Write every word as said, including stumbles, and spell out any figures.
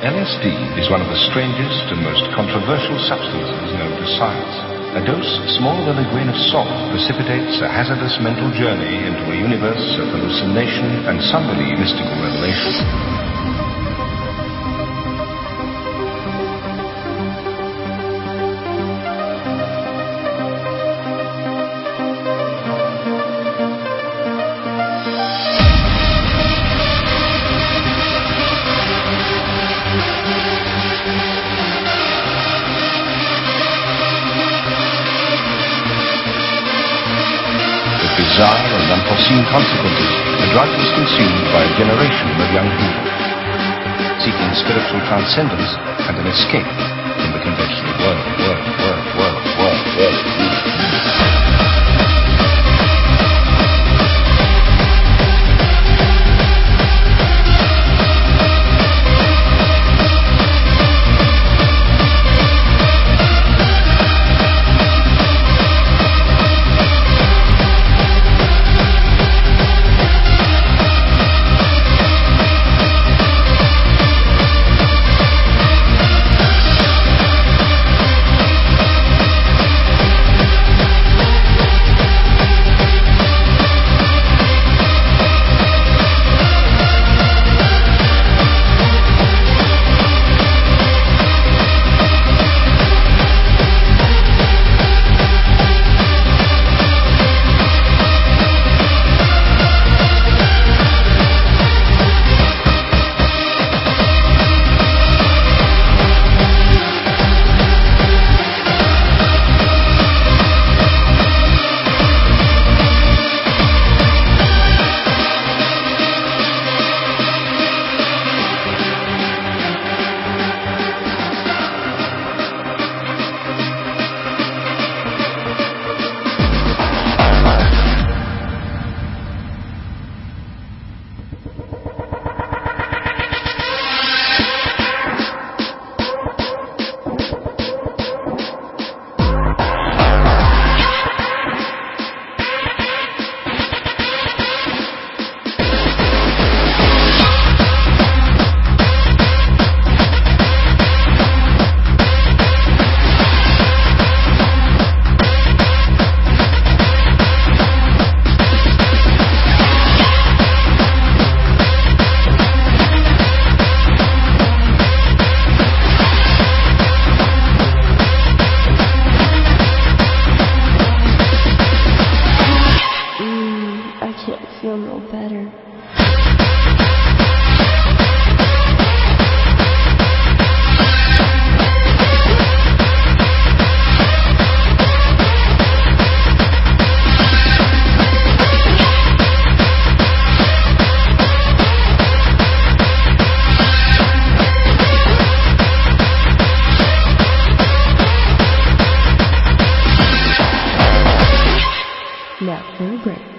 L S D is one of the strangest and most controversial substances known to science. A dose smaller than a grain of salt precipitates a hazardous mental journey into a universe of hallucination and somberly mystical revelation. Bizarre and unforeseen consequences, the drug was consumed by a generation of young people, seeking spiritual transcendence and an escape from the conventional world, world, world, world, world, world. Feel no better. Now for a break.